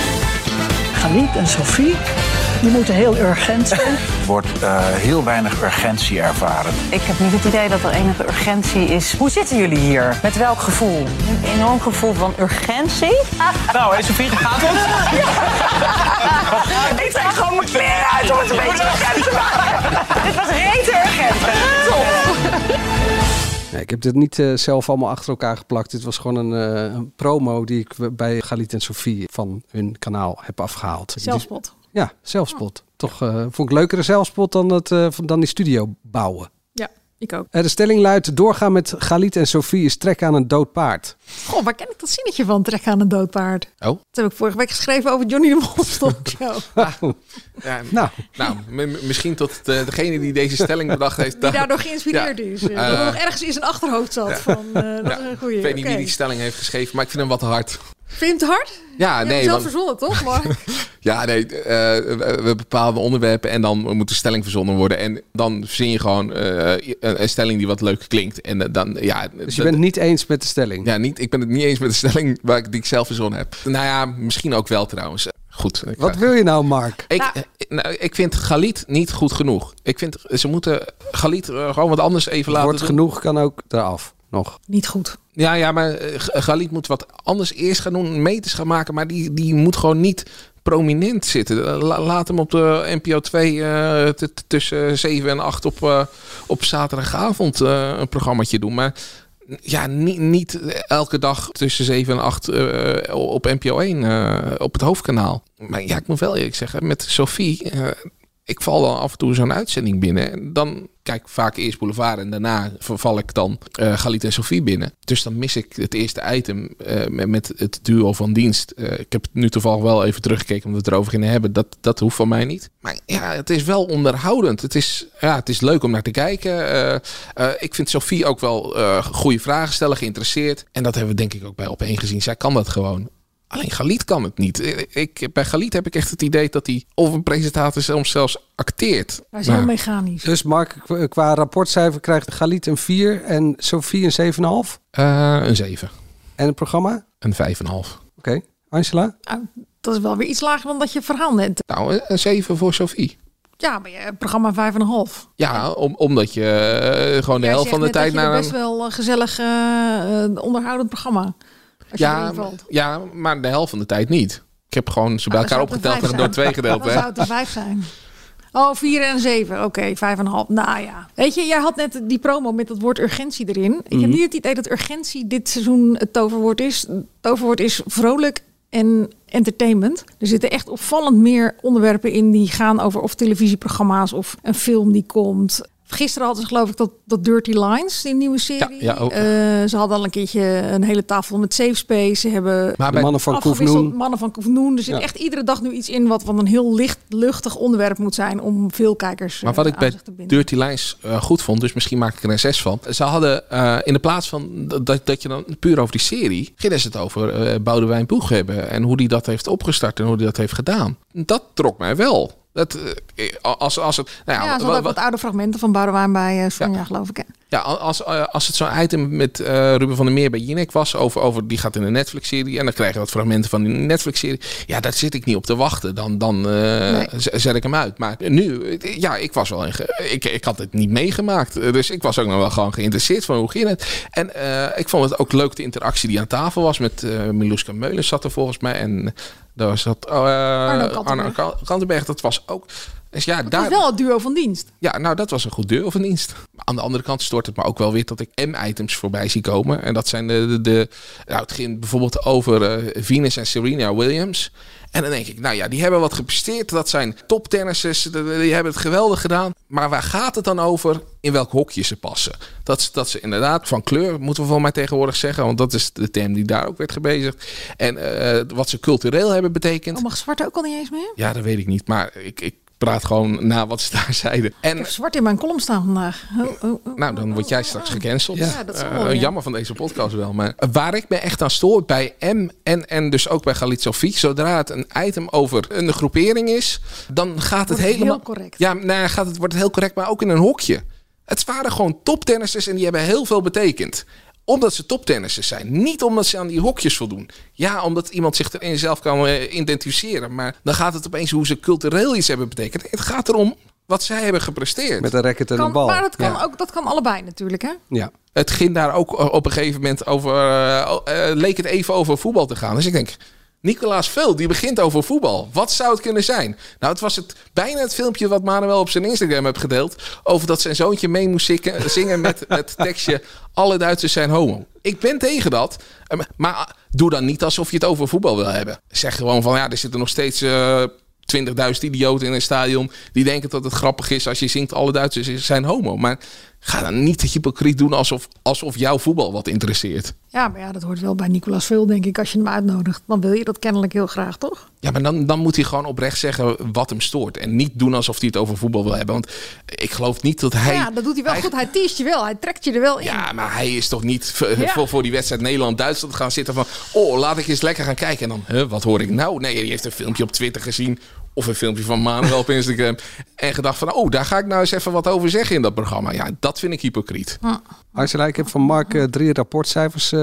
Galit en Sophie, die moeten heel urgent zijn. Er wordt heel weinig urgentie ervaren. Ik heb niet het idee dat er enige urgentie is. Hoe zitten jullie hier? Met welk gevoel? Een enorm gevoel van urgentie. Nou, hé Sophie, gaat het? Ik trek gewoon mijn kleren uit om het een beetje urgent te maken. Dit was rete urgent. Nee, ik heb dit niet zelf allemaal achter elkaar geplakt. Dit was gewoon een promo die ik bij Galit en Sophie van hun kanaal heb afgehaald. Zelfspot. Ja, zelfspot. Toch vond ik leukere zelfspot dan die studio bouwen. Ja, ik ook. De stelling luidt: doorgaan met Galit en Sophie is trekken aan een dood paard. Goh, waar ken ik dat zinnetje van, trekken aan een dood paard? Oh. Dat heb ik vorige week geschreven over Johnny de Mol Talkshow. Nou, misschien tot degene die deze stelling bedacht heeft. Die daardoor geïnspireerd is. Dat er nog ergens in zijn achterhoofd zat. Dat is een goeie. Ik weet niet wie die stelling heeft geschreven, maar ik vind hem wat te hard. Vind je hem te hard? Ja, je hebt het zelf verzonnen, toch? Maar... Ja, nee, we bepalen onderwerpen en dan moet de stelling verzonnen worden. En dan verzin je gewoon een stelling die wat leuk klinkt. En dan, ja, dus je bent het niet eens met de stelling? Ja, ik ben het niet eens met de stelling die ik zelf verzonnen heb. Nou ja, misschien ook wel trouwens. Goed. Wat wil je nou, Mark? Ik vind Galit niet goed genoeg. Ik vind ze moeten Galit gewoon wat anders even laten doen. Genoeg kan ook eraf nog. Niet goed. Ja, maar Galit moet wat anders eerst gaan doen, meters gaan maken, maar die moet gewoon niet prominent zitten. Laat hem op de NPO 2 tussen 7 en 8 op zaterdagavond een programmaatje doen. Maar ja, niet elke dag tussen 7 en 8 op NPO 1 op het hoofdkanaal. Maar ja, ik moet wel eerlijk zeggen, met Sophie, ik val dan af en toe zo'n uitzending binnen. En dan kijk ik vaak eerst Boulevard en daarna verval ik dan Galit en Sophie binnen. Dus dan mis ik het eerste item met het duo van dienst. Ik heb het nu toevallig wel even teruggekeken omdat we het erover gingen hebben. Dat hoeft van mij niet. Maar ja, het is wel onderhoudend. Het is leuk om naar te kijken. Ik vind Sophie ook wel goede vragen stellen, geïnteresseerd. En dat hebben we denk ik ook bij Op1 gezien. Zij kan dat gewoon. Alleen Galit kan het niet. Bij Galit heb ik echt het idee dat hij of een presentator soms zelfs acteert. Hij is heel mechanisch. Dus Mark, qua rapportcijfer krijgt Galit een 4 en Sophie een 7,5? Een 7. En het programma? Een 5,5. Oké. Angela? Dat is wel weer iets lager dan dat je verhaal net. Nou, een 7 voor Sophie. Ja, maar je programma 5,5. Ja, omdat je gewoon de helft van de tijd naar best wel een gezellig onderhoudend programma. Ja, maar de helft van de tijd niet. Ik heb gewoon ze bij elkaar opgeteld en door 2 gedeeld. Dan zou het een 5 zijn. Oh, 4 en 7. Oké, 5,5. Nou ja. Weet je, jij had net die promo met het woord urgentie erin. Ik heb niet het idee dat urgentie dit seizoen het toverwoord is. Het toverwoord is vrolijk en entertainment. Er zitten echt opvallend meer onderwerpen in die gaan over of televisieprogramma's of een film die komt. Gisteren hadden ze geloof ik dat Dirty Lines, die nieuwe serie. Ja, ook. Ze hadden al een keertje een hele tafel met Safe Space. Ze hebben de mannen van Koefnoen. Mannen van Koefnoen. Er zit echt iedere dag nu iets in wat een heel luchtig onderwerp moet zijn om veel kijkers maar wat ik bij Dirty Lines goed vond, dus misschien maak ik er een 6 van. Ze hadden in de plaats van dat je dan puur over die serie, gingen ze het over Boudewijn Boeg hebben en hoe die dat heeft opgestart en hoe die dat heeft gedaan. Dat trok mij wel. Als het, nou ja, ze hadden ook wat oude fragmenten van Boudewijn bij Sonja, geloof ik. Hè? Ja, als het zo'n item met Ruben van der Meer bij Jinek was over die gaat in een Netflix-serie en dan krijg je wat fragmenten van die Netflix-serie. Ja, daar zit ik niet op te wachten. Dan zet ik hem uit. Maar nu, ja, ik was wel ik had het niet meegemaakt. Dus ik was ook nog wel gewoon geïnteresseerd van hoe ging het. En ik vond het ook leuk de interactie die aan tafel was met Miluska Meulens zat er volgens mij en daar zat Arno Kantenberg. Dat was ook. Dus ja, dat was wel het duo van dienst. Ja, nou dat was een goed duo van dienst. Maar aan de andere kant stoort het me ook wel weer dat ik M-items voorbij zie komen. En dat zijn het ging bijvoorbeeld over Venus en Serena Williams. En dan denk ik, nou ja, die hebben wat gepresteerd. Dat zijn toptennissers, die hebben het geweldig gedaan. Maar waar gaat het dan over? In welk hokje ze passen? Dat ze inderdaad van kleur, moeten we voor mij tegenwoordig zeggen. Want dat is de term die daar ook werd gebezigd. En wat ze cultureel hebben betekend. Oh, mag zwart ook al niet eens meer? Ja, dat weet ik niet. Maar ik praat gewoon na wat ze daar zeiden. En, ik heb zwart in mijn column staan vandaag. Nou, dan word jij straks gecanceld. Ja, dat is wel, jammer van deze podcast wel. Maar waar ik me echt aan stoor bij M en dus ook bij Galit Sophie, zodra het een item over een groepering is, dan gaat het helemaal heel correct. Ja, wordt het heel correct, maar ook in een hokje. Het waren gewoon toptennissers en die hebben heel veel betekend. Omdat ze toptennissers zijn. Niet omdat ze aan die hokjes voldoen. Ja, omdat iemand zich erin zelf kan identificeren. Maar dan gaat het opeens hoe ze cultureel iets hebben betekend. Het gaat erom wat zij hebben gepresteerd. Met een racket en een bal. Maar dat kan allebei natuurlijk, hè? Ja. Het ging daar ook op een gegeven moment over. Leek het even over voetbal te gaan. Dus ik denk, Nicolaas Veul, die begint over voetbal. Wat zou het kunnen zijn? Nou, het was bijna het filmpje wat Manuel op zijn Instagram heeft gedeeld. Over dat zijn zoontje mee moest zingen met het tekstje alle Duitsers zijn homo. Ik ben tegen dat. Maar doe dan niet alsof je het over voetbal wil hebben. Zeg gewoon van, ja, er zitten nog steeds 20.000 idioten in een stadion die denken dat het grappig is als je zingt alle Duitsers zijn homo. Maar ga dan niet hypocriet doen alsof jouw voetbal wat interesseert. Ja, maar ja, dat hoort wel bij Nicolas Veul, denk ik, als je hem uitnodigt. Dan wil je dat kennelijk heel graag, toch? Ja, maar dan moet hij gewoon oprecht zeggen wat hem stoort. En niet doen alsof hij het over voetbal wil hebben. Want ik geloof niet dat hij... Ja, dat doet hij wel goed. Hij teest je wel. Hij trekt je er wel in. Ja, maar hij is toch niet voor die wedstrijd Nederland-Duitsland gaan zitten van... laat ik eens lekker gaan kijken. En dan, wat hoor ik nou? Nee, hij heeft een filmpje op Twitter gezien... Of een filmpje van Manuel op Instagram. En gedacht van, daar ga ik nou eens even wat over zeggen in dat programma. Ja, dat vind ik hypocriet. Angela, ik heb van Mark 3 rapportcijfers.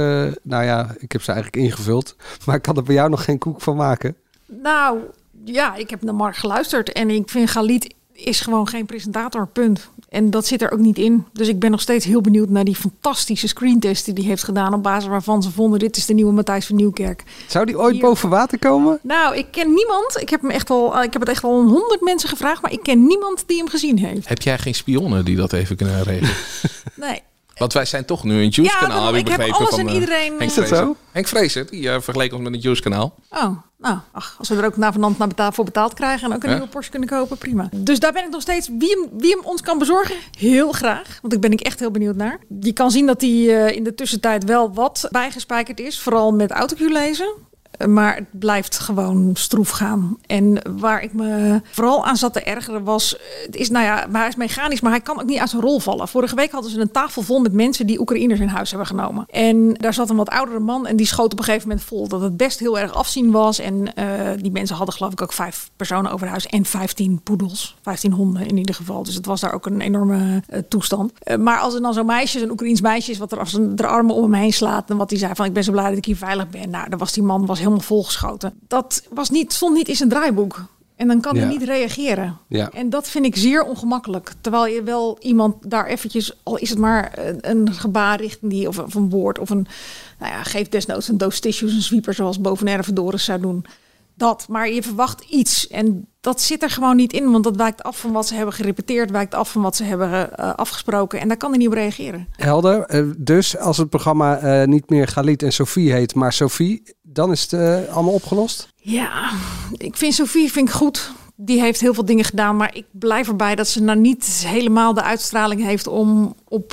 Ik heb ze eigenlijk ingevuld. Maar ik kan er bij jou nog geen koek van maken. Nou, ja, ik heb naar Mark geluisterd. En ik vind Galit is gewoon geen presentator, punt. En dat zit er ook niet in. Dus ik ben nog steeds heel benieuwd naar die fantastische screentest die hij heeft gedaan. Op basis waarvan ze vonden, dit is de nieuwe Matthijs van Nieuwkerk. Zou die ooit boven water komen? Nou, ik ken niemand. Ik heb het echt al 100 mensen gevraagd. Maar ik ken niemand die hem gezien heeft. Heb jij geen spionnen die dat even kunnen regelen? Nee. Want wij zijn toch nu een Juice-kanaal, heb ik begrepen. Heb alles en iedereen... Henk Vrezer. Henk Vrezer, die vergeleek ons met een Juice-kanaal. Oh, nou, als we er ook voor betaald krijgen... en ook een nieuwe Porsche kunnen kopen, prima. Dus daar ben ik nog steeds... Wie hem ons kan bezorgen, heel graag. Want ik echt heel benieuwd naar. Je kan zien dat hij in de tussentijd wel wat bijgespijkerd is. Vooral met autocue lezen. Maar het blijft gewoon stroef gaan. En waar ik me vooral aan zat te ergeren was... hij is mechanisch, maar hij kan ook niet uit zijn rol vallen. Vorige week hadden ze een tafel vol met mensen... die Oekraïners in huis hebben genomen. En daar zat een wat oudere man... en die schoot op een gegeven moment vol... dat het best heel erg afzien was. En die mensen hadden geloof ik ook 5 personen over huis... en 15 poedels. 15 honden in ieder geval. Dus het was daar ook een enorme toestand. Maar als er dan zo'n meisje, een Oekraïens meisje is... wat er als de armen om hem heen slaat... en wat hij zei van ik ben zo blij dat ik hier veilig ben. Nou, dan was die man helemaal volgeschoten. Dat stond niet in zijn draaiboek. En dan kan hij niet reageren. Ja. En dat vind ik zeer ongemakkelijk. Terwijl je wel iemand daar eventjes, al is het maar een gebaar richting die, of een woord, of geef desnoods een doos tissues, een sweeper zoals Bovenerve Doris zou doen. Maar je verwacht iets. En dat zit er gewoon niet in. Want dat wijkt af van wat ze hebben gerepeteerd. Wijkt af van wat ze hebben afgesproken. En daar kan hij niet op reageren. Helder. Dus als het programma niet meer Galit en Sophie heet, maar Sophie, dan is het allemaal opgelost? Ja, ik vind Sophie goed. Die heeft heel veel dingen gedaan. Maar ik blijf erbij dat ze nou niet helemaal de uitstraling heeft om op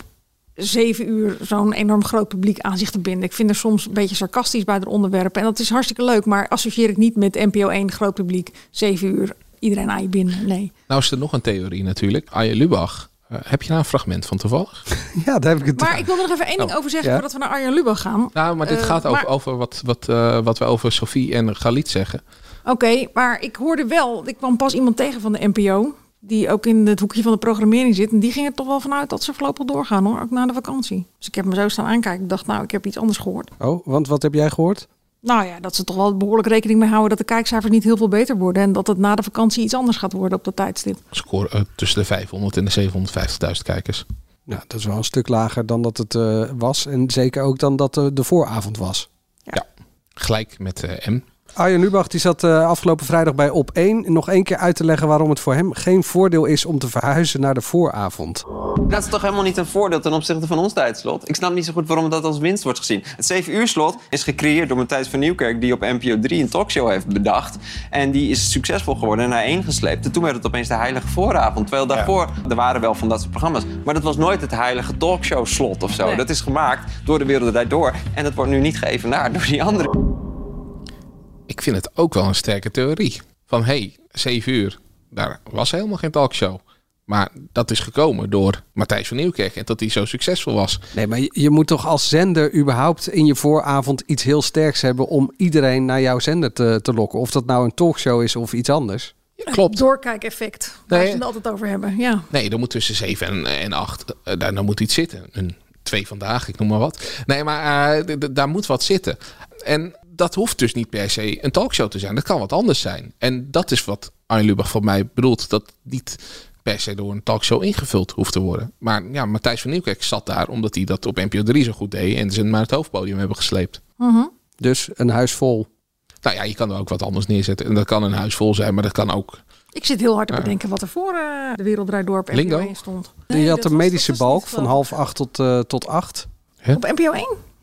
7 uur zo'n enorm groot publiek aan zich te binden. Ik vind er soms een beetje sarcastisch bij de onderwerpen. En dat is hartstikke leuk, maar associeer ik niet met NPO 1 groot publiek. 7 uur, iedereen aan je binnen. Nee. Nou is er nog een theorie natuurlijk. Arjen Lubach. Heb je daar een fragment van toevallig? Ja, daar heb ik het. Maar ik wil er nog even één ding over zeggen voordat we naar Arjen Lubach gaan. Nou, maar dit gaat over wat we over Sophie en Galit zeggen. Oké, maar ik hoorde wel, ik kwam pas iemand tegen van de NPO... die ook in het hoekje van de programmering zit. En die ging er toch wel vanuit dat ze voorlopig doorgaan, hoor. Ook na de vakantie. Dus ik heb me zo staan aankijken. Ik dacht, ik heb iets anders gehoord. Oh, want wat heb jij gehoord? Nou ja, dat ze toch wel behoorlijk rekening mee houden... dat de kijkcijfers niet heel veel beter worden... en dat het na de vakantie iets anders gaat worden op dat tijdstip. Score tussen de 500 en de 750.000 kijkers. Ja, dat is wel een stuk lager dan dat het was. En zeker ook dan dat de vooravond was. Ja, gelijk met M. Arjen Lubach die zat afgelopen vrijdag bij Op1 nog 1 keer uit te leggen waarom het voor hem geen voordeel is om te verhuizen naar de vooravond. Dat is toch helemaal niet een voordeel ten opzichte van ons tijdslot? Ik snap niet zo goed waarom dat als winst wordt gezien. Het 7 uur slot is gecreëerd door Matthijs van Nieuwkerk die op NPO 3 een talkshow heeft bedacht. En die is succesvol geworden en naar 1 gesleept. En toen werd het opeens de heilige vooravond. Terwijl daarvoor, er waren wel van dat soort programma's. Maar dat was nooit het heilige talkshow slot of zo. Nee. Dat is gemaakt door De Wereld Draait Door. En dat wordt nu niet geëvenaard door die andere. Ik vind het ook wel een sterke theorie. Van 7 uur, daar was helemaal geen talkshow. Maar dat is gekomen door Matthijs van Nieuwkerk en dat hij zo succesvol was. Nee, maar je moet toch als zender überhaupt in je vooravond iets heel sterks hebben om iedereen naar jouw zender te lokken. Of dat nou een talkshow is of iets anders. Ja, klopt. Doorkijkeffect, waar ze het altijd over hebben. Ja. Nee, er moet tussen 7 en 8, daar moet iets zitten. Een 2 vandaag, ik noem maar wat. Nee, maar daar moet wat zitten. En dat hoeft dus niet per se een talkshow te zijn. Dat kan wat anders zijn. En dat is wat Arjen Lubach van mij bedoelt. Dat niet per se door een talkshow ingevuld hoeft te worden. Maar ja, Matthijs van Nieuwkerk zat daar omdat hij dat op NPO 3 zo goed deed. En ze naar het hoofdpodium hebben gesleept. Uh-huh. Dus een huis vol. Nou ja, je kan er ook wat anders neerzetten. En dat kan een huis vol zijn, maar dat kan ook. Ik zit heel hard te bedenken wat er voor De Wereld Draait Door op NPO 1 stond. Je had een medische balk van 7:30 tot 8. Huh? Op NPO 1?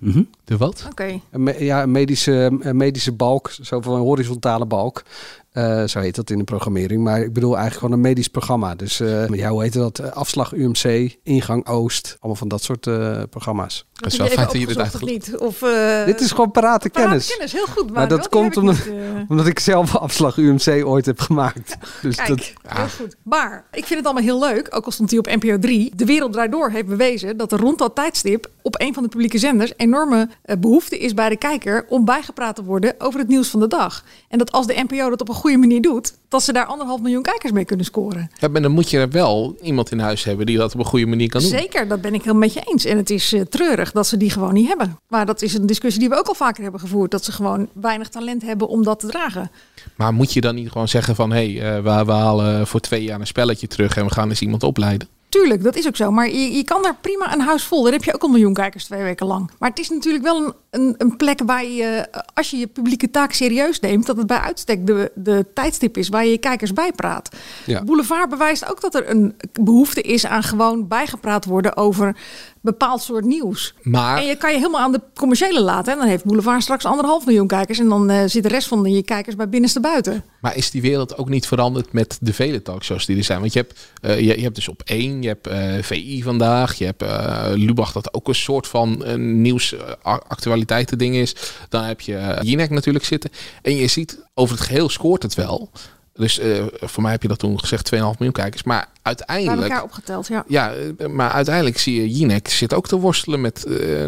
De wat? Oké. Een medische balk, zo van een horizontale balk. Zo heet dat in de programmering. Maar ik bedoel eigenlijk gewoon een medisch programma. Dus hoe heet dat? Afslag UMC, Ingang Oost. Allemaal van dat soort programma's. Dat is wel fijn dat je dit uitgelegd. Dit is gewoon parate kennis. Kennis, heel goed. Maar dat komt omdat ik zelf Afslag UMC ooit heb gemaakt. Dus kijk, heel goed. Maar ik vind het allemaal heel leuk, ook al stond hij op NPO 3. De Wereld Draait Door heeft bewezen dat er rond dat tijdstip op een van de publieke zenders enorme behoefte is bij de kijker om bijgepraat te worden over het nieuws van de dag. En dat als de NPO dat op een goede manier doet, dat ze daar 1,5 miljoen kijkers mee kunnen scoren. Ja, maar dan moet je wel iemand in huis hebben die dat op een goede manier kan doen. Zeker, dat ben ik helemaal met je eens. En het is treurig dat ze die gewoon niet hebben. Maar dat is een discussie die we ook al vaker hebben gevoerd. Dat ze gewoon weinig talent hebben om dat te dragen. Maar moet je dan niet gewoon zeggen van we halen voor 2 jaar een spelletje terug en we gaan eens iemand opleiden? Tuurlijk, dat is ook zo. Maar je kan daar prima een huis vol. Daar heb je ook 1 miljoen kijkers 2 weken lang. Maar het is natuurlijk wel een plek waar je, als je je publieke taak serieus neemt, dat het bij uitstek de tijdstip is waar je kijkers bijpraat. Ja. Boulevard bewijst ook dat er een behoefte is aan gewoon bijgepraat worden over bepaald soort nieuws. Maar... En je kan je helemaal aan de commerciële laten. En dan heeft Boulevard straks 1,5 miljoen kijkers. En dan zit de rest van je kijkers bij binnenste buiten. Maar is die wereld ook niet veranderd met de vele talkshows die er zijn? Want je hebt dus op 1, je hebt VI vandaag, je hebt Lubach dat ook een soort van nieuwsactualiteiten ding is. Dan heb je Jinek natuurlijk zitten. En je ziet, over het geheel scoort het wel. Dus voor mij heb je dat toen gezegd 2,5 miljoen kijkers. Maar uiteindelijk... Bij elkaar opgeteld, ja. Ja, maar uiteindelijk zie je Jinek zit ook te worstelen met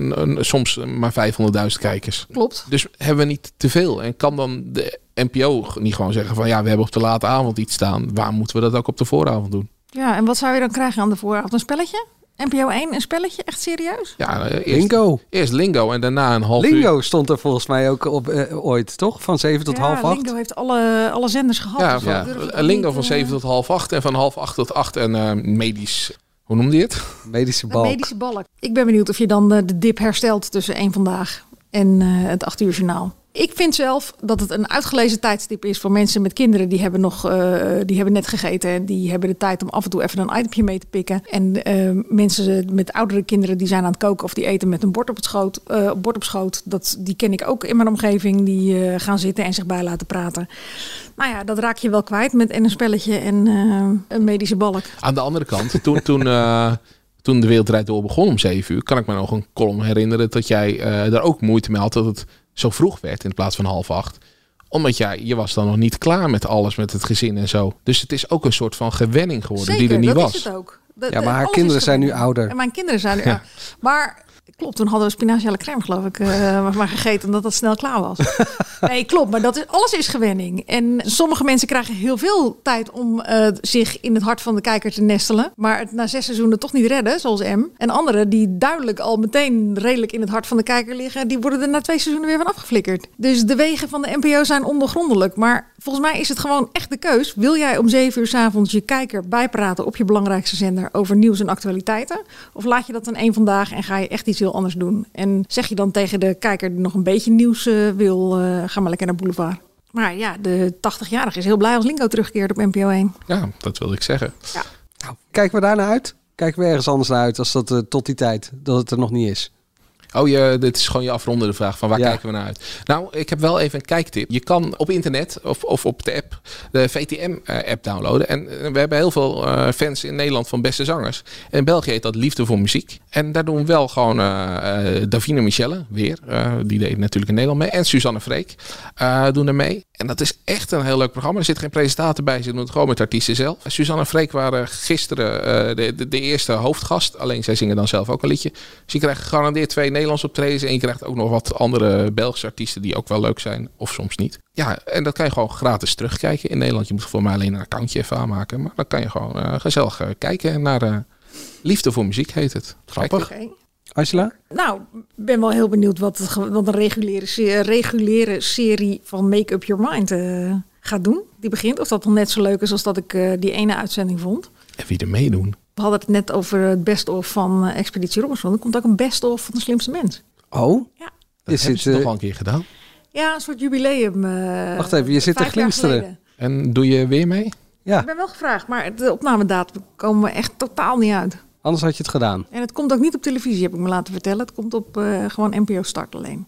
soms maar 500.000 kijkers. Klopt. Dus hebben we niet te veel? En kan dan de NPO niet gewoon zeggen van we hebben op de late avond iets staan. Waar moeten we dat ook op de vooravond doen? Ja, en wat zou je dan krijgen aan de vooravond? Een spelletje? NPO 1, een spelletje? Echt serieus? Ja, Lingo. Eerst Lingo en daarna een half Lingo uur. Stond er volgens mij ook op ooit, toch? Van 7 tot half 8. Lingo heeft alle zenders gehad. Ja, dus Lingo van 7 tot half 8 en van half 8 tot 8 en medisch... Hoe noemde je het? Medische balk. Medische balk. Ik ben benieuwd of je dan de dip herstelt tussen 1 Vandaag en het 8 uur journaal. Ik vind zelf dat het een uitgelezen tijdstip is voor mensen met kinderen. Die hebben net gegeten en die hebben de tijd om af en toe even een itempje mee te pikken. En mensen met oudere kinderen die zijn aan het koken of die eten met een bord op schoot. Die ken ik ook in mijn omgeving. Die gaan zitten en zich bij laten praten. Nou ja, dat raak je wel kwijt met een spelletje en een medische balk. Aan de andere kant, toen de Wereld Draait Door begon om 7 uur, kan ik me nog een column herinneren dat jij daar ook moeite mee had dat het zo vroeg werd in plaats van half 8. Omdat je was dan nog niet klaar met alles, met het gezin en zo. Dus het is ook een soort van gewenning geworden. Zeker, die er niet dat was. Is het ook. Maar haar kinderen zijn nu ouder. En mijn kinderen zijn nu ouder. Maar klopt, toen hadden we spinaziale crème, geloof ik, maar gegeten omdat dat snel klaar was. Nee, klopt, maar alles is gewenning. En sommige mensen krijgen heel veel tijd om zich in het hart van de kijker te nestelen, maar het na 6 seizoenen toch niet redden, zoals M. En anderen die duidelijk al meteen redelijk in het hart van de kijker liggen, die worden er na 2 seizoenen weer van afgeflikkerd. Dus de wegen van de NPO zijn ondoorgrondelijk. Maar volgens mij is het gewoon echt de keus. Wil jij om 7 uur 's avonds je kijker bijpraten op je belangrijkste zender over nieuws en actualiteiten? Of laat je dat dan 1 Vandaag en ga je echt iets heel anders doen? En zeg je dan tegen de kijker die nog een beetje nieuws wil, ga maar lekker naar Boulevard. Maar ja, de 80-jarige is heel blij als Lingo terugkeert op NPO 1. Ja, dat wilde ik zeggen. Ja. Nou, kijken we daar naar uit? Kijken we ergens anders naar uit als dat tot die tijd, dat het er nog niet is? Oh, dit is gewoon je afrondende vraag van waar kijken we naar uit? Nou, ik heb wel even een kijktip. Je kan op internet of op de app de VTM-app downloaden. En we hebben heel veel fans in Nederland van beste zangers. En in België heet dat Liefde voor Muziek. En daar doen we wel gewoon Davina Michelle, weer. Die deed natuurlijk in Nederland mee. En Suzanne Freek doen er mee. En dat is echt een heel leuk programma. Er zit geen presentator bij. Ze doen het gewoon met artiesten zelf. Suzanne Freek waren gisteren de eerste hoofdgast. Alleen zij zingen dan zelf ook een liedje. Dus je krijgt gegarandeerd 2 Nederlandse optredens. En je krijgt ook nog wat andere Belgische artiesten die ook wel leuk zijn. Of soms niet. Ja, en dat kan je gewoon gratis terugkijken in Nederland. Je moet voor mij alleen een accountje even aanmaken. Maar dan kan je gewoon gezellig kijken naar Liefde voor Muziek heet het. Grappig. Okay. Angela? Nou, ik ben wel heel benieuwd wat een reguliere serie van Make Up Your Mind gaat doen. Die begint. Of dat dan net zo leuk is als dat ik die ene uitzending vond. En wie er meedoen? We hadden het net over het best-of van Expeditie Robinson. Er komt ook een best-of van De Slimste Mens. Oh? Ja. Dat hebben ze nog wel een keer gedaan. Ja, een soort jubileum. Wacht even, je zit te glinsteren. En doe je weer mee? Ja. Ik ben wel gevraagd, maar de opnamedatum komen we echt totaal niet uit. Anders had je het gedaan. En het komt ook niet op televisie, heb ik me laten vertellen. Het komt op gewoon NPO Start alleen.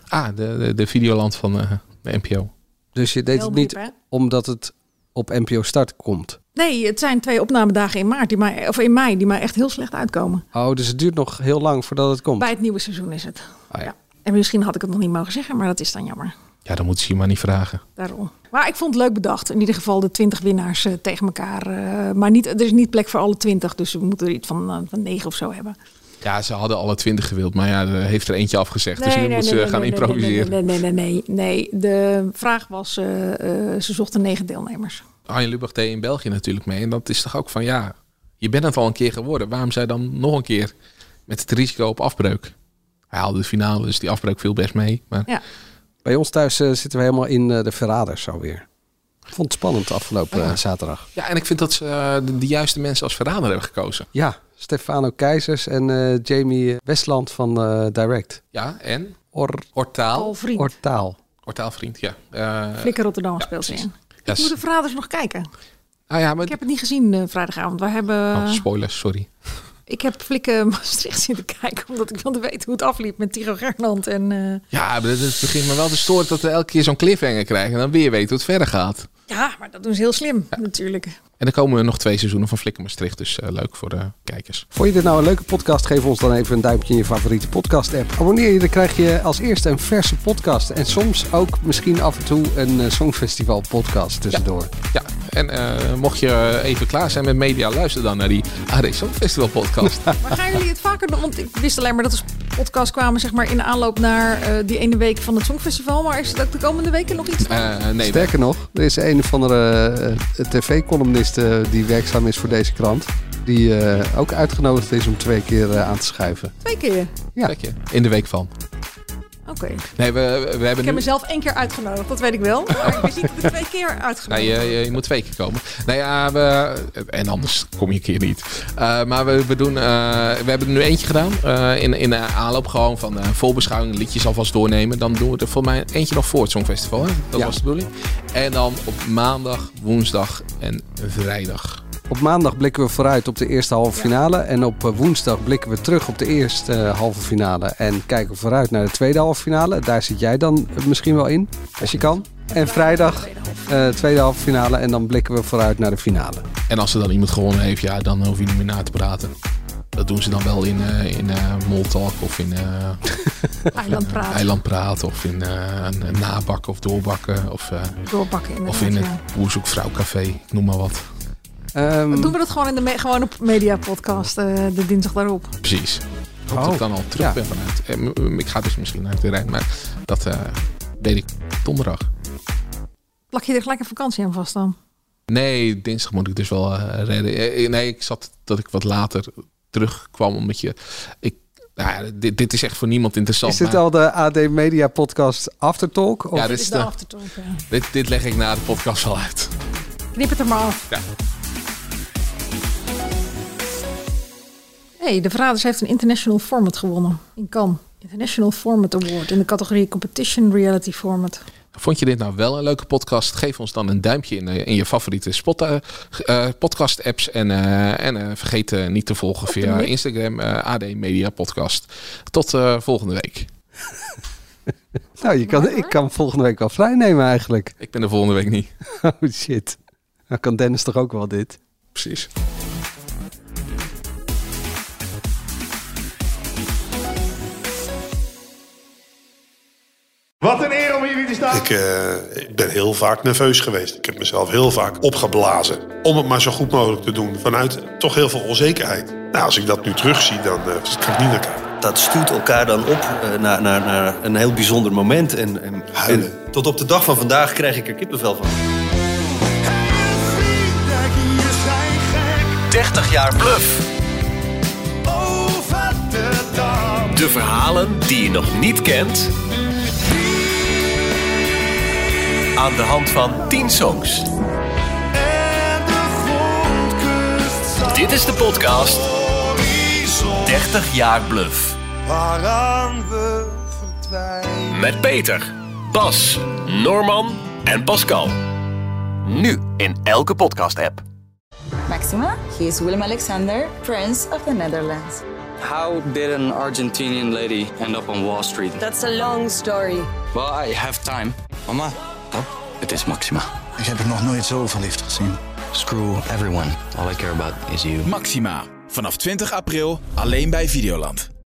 De Videoland van de NPO. Dus je deed het niet omdat het op NPO Start komt? Nee, het zijn 2 opnamedagen in mei die mij echt heel slecht uitkomen. Oh, dus het duurt nog heel lang voordat het komt? Bij het nieuwe seizoen is het. Oh, ja. En misschien had ik het nog niet mogen zeggen, maar dat is dan jammer. Ja, dan moeten ze je maar niet vragen. Daarom. Maar ik vond het leuk bedacht. In ieder geval de 20 winnaars tegen elkaar. Maar er is niet plek voor alle 20, dus we moeten er iets van 9 of zo hebben. Ja, ze hadden alle 20 gewild, maar ja, er heeft er eentje afgezegd. Dus nu moeten ze gaan improviseren. Nee. De vraag was, ze zochten 9 deelnemers. Arjen Lubach deed in België natuurlijk mee. En dat is toch ook van, ja, je bent het al een keer geworden. Waarom zou je dan nog een keer met het risico op afbreuk? Hij haalde de finale, dus die afbreuk viel best mee. Maar... Ja. Bij ons thuis zitten we helemaal in de verraders alweer. Ik vond het spannend afgelopen zaterdag. Ja, en ik vind dat ze de juiste mensen als verrader hebben gekozen. Ja, Stefano Keizers en Jamie Westland van Direct. Ja, en? Ortaal Ortaalvriend, ja. Flikker Rotterdam speelt ze in. Ja, ik moet de verraders nog kijken. Maar... Ik heb het niet gezien vrijdagavond. We hebben... spoilers, sorry. Ik heb Flikken Maastricht zitten kijken, omdat ik wilde weten hoe het afliep met Tycho Gernand. Ja, maar het begint me wel te storen dat we elke keer zo'n cliffhanger krijgen en dan weer weten hoe het verder gaat. Ja, maar dat doen ze heel slim natuurlijk. En dan komen er nog 2 seizoenen van Flikken Maastricht, dus leuk voor de kijkers. Vond je dit nou een leuke podcast? Geef ons dan even een duimpje in je favoriete podcast app. Abonneer je, dan krijg je als eerste een verse podcast. En soms ook misschien af en toe een Songfestival podcast tussendoor. Ja. En mocht je even klaar zijn met media, luister dan naar die AD Songfestival podcast. Maar gaan jullie het vaker doen? Want ik wist alleen maar dat er podcasts kwamen zeg maar, in de aanloop naar die ene week van het Songfestival. Maar is het ook de komende weken nog iets? Nee. Sterker nog, er is een of andere tv-columnist die werkzaam is voor deze krant. Die ook uitgenodigd is om 2 keer aan te schuiven. 2 keer? Ja. 2 keer. In de week van. Oké. Nee, we hebben ik heb mezelf 1 keer uitgenodigd, dat weet ik wel. Maar ik wist niet dat ik 2 keer uitgenodigd. Nee, je moet 2 keer komen. Nou ja, en anders kom je een keer niet. Maar we hebben er nu eentje gedaan. In de aanloop gewoon van voorbeschouwing, liedjes alvast doornemen. Dan doen we er volgens mij eentje nog voor het Songfestival. Hè? Dat was de bedoeling. En dan op maandag, woensdag en vrijdag. Op maandag blikken we vooruit op de eerste halve finale. En op woensdag blikken we terug op de eerste halve finale. En kijken we vooruit naar de tweede halve finale. Daar zit jij dan misschien wel in, als je kan. En vrijdag tweede halve finale. En dan blikken we vooruit naar de finale. En als er dan iemand gewonnen heeft, ja, dan hoef je niet meer na te praten. Dat doen ze dan wel in Moltalk of in Eilandpraat of in nabakken of doorbakken. Doorbakken of in het Boerzoekvrouwcafé, ik noem maar wat. Doen we dat gewoon op Media Podcast de dinsdag daarop? Precies. Ik hoop dat ik dan al terug ben vanuit. Ik ga dus misschien naar de Rijn, maar dat weet ik donderdag. Plak je er gelijk een vakantie aan vast dan? Nee, dinsdag moet ik dus wel redden. Nee, ik zat dat ik wat later terugkwam, omdat dit is echt voor niemand interessant. Is dit al de AD Media Podcast Aftertalk? Ja, dit is de Aftertalk. Ja. Dit leg ik na de podcast al uit. Knip het er maar af. Ja. Hey, de Verraders heeft een International Format gewonnen in Cannes. International Format Award in de categorie Competition Reality Format. Vond je dit nou wel een leuke podcast? Geef ons dan een duimpje in je favoriete podcast-apps. En vergeet niet te volgen via Instagram, AD Media Podcast. Tot volgende week. Nou, ik kan volgende week wel vrij nemen eigenlijk. Ik ben er volgende week niet. Oh shit. Nou kan Dennis toch ook wel dit? Precies. Wat een eer om hier weer te staan. Ik ben heel vaak nerveus geweest. Ik heb mezelf heel vaak opgeblazen. Om het maar zo goed mogelijk te doen. Vanuit toch heel veel onzekerheid. Nou, als ik dat nu terugzie, dan kan ik niet naar kijken. Dat stuurt elkaar dan op naar een heel bijzonder moment. En tot op de dag van vandaag krijg ik er kippenvel van. 30 jaar Bluff. Over de dam. De verhalen die je nog niet kent. Aan de hand van 10 songs. Dit is de podcast 30 jaar Bluff. Waaraan we verdwijnen. Met Peter, Bas, Norman en Pascal. Nu in elke podcast-app. Max Maxima. He is Willem Alexander, Prince of the Netherlands. How did an Argentinian lady end up on Wall Street? That's a long story. Well, I have time. Mama, Het is Maxima. ik heb er nog nooit zo verliefd gezien. Screw everyone. All I care about is you. Maxima. Vanaf 20 april alleen bij Videoland.